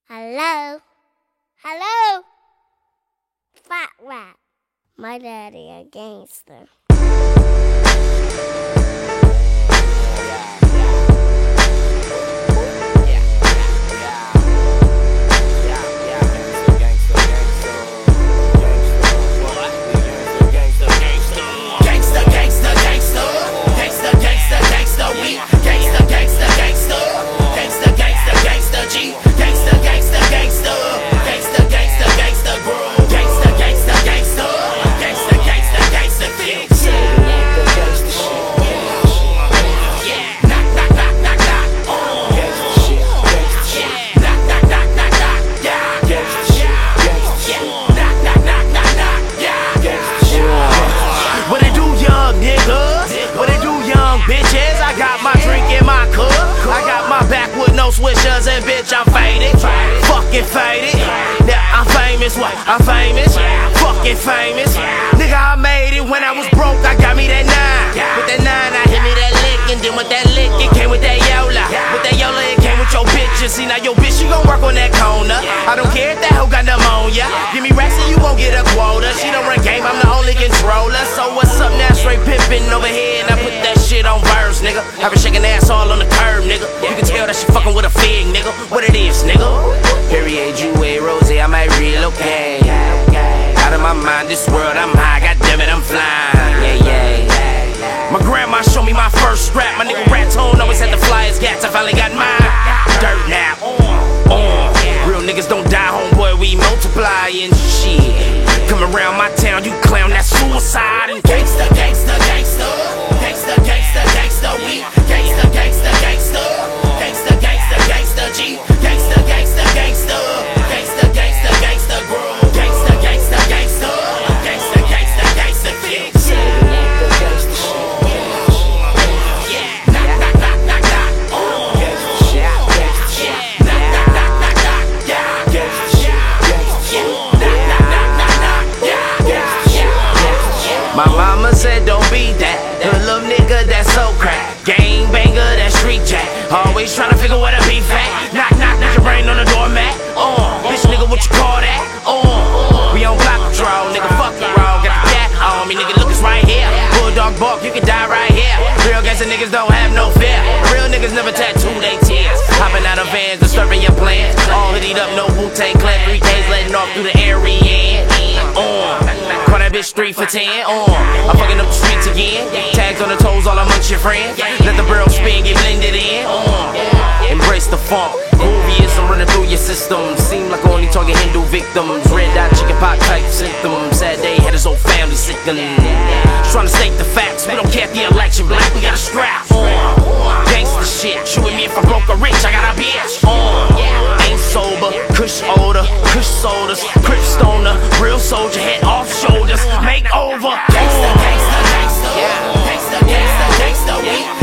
Hello? Hello? Fat Rat. My daddy a gangster. Bitches, I got my drink in my cup. I got my back with no swishers, and bitch, I'm faded. Fucking faded. Yeah, I'm famous, what? I'm famous. Fucking famous. Nigga, I made it when I was broke. I got me that 9. With that 9, I hit me that lick. And then with that lick, it came with that Yola. With that Yola, it came with your bitches. See, now your bitch, she gon' work on that corner. I don't care if that hoe got pneumonia. Give me racks and you gon' get a quota. She don't run game, I'm the only controller. So what's up now? Straight pimpin' over here. And I put that shit on verse, nigga. I been shaking ass all on the curb, nigga. You can tell that she fucking with a fig, nigga. What it is, nigga? Perrier, Jouet, Rose, I might relocate. Out of my mind, this world, I'm high. Goddammit, I'm flying. Yeah. My grandma showed me my first strap. My nigga Raton always had the flyest gats. I finally got mine. Dirt now. Real niggas don't die, homeboy. We multiply and shit. Come around my town, you clown, that's suicide. And gangsta, gangsta, gangsta. Gangsta, gangsta, gangsta. We gangsta, gangsta, gangsta. Gangsta, gangsta, gangsta. G. Gangsta, gangsta, gangsta. Gangsta, gangsta, gangsta. Bro. Gangsta, gangsta, gangsta. Gangsta, gangsta, gangsta. Fix. My mama said don't be that. The little nigga that's so crack. Gang banger, that street jack. Always tryna figure where the beef at. Knock, knock, knock your brain on the doormat. Bitch nigga, what you call that? We on block patrol, nigga, fuck you wrong. Got the cat on me, nigga, look, it's right here. Bulldog bark, you can die right here. Real gangsta niggas don't have no fear. Real niggas never tattoo they tears. Hopping out of vans, disturbing your plans. All hoodied up, no Wu-Tang Clan. 3Ks letting off through the area. Call that bitch 3 for 10. I'm fucking up the streets again. Tags on the toes all amongst your friends. Let the barrel spin, get blended in. Embrace the funk. Groovyism running through your system. Seem like only target Hindu victims. Red dot chicken pot type symptoms. Sad day had his whole family sickening. Trying to state the facts. We don't care if the election black. We got a strap. Gangsta shit. Shooting me if I broke or rich. I got a bitch. Ain't sober. Kush odor. Kush sodas. Crip stoner. Real soldier. Head off shoulders. Make over. Gangsta, gangsta, gangsta. Gangsta, gangsta, gangsta. We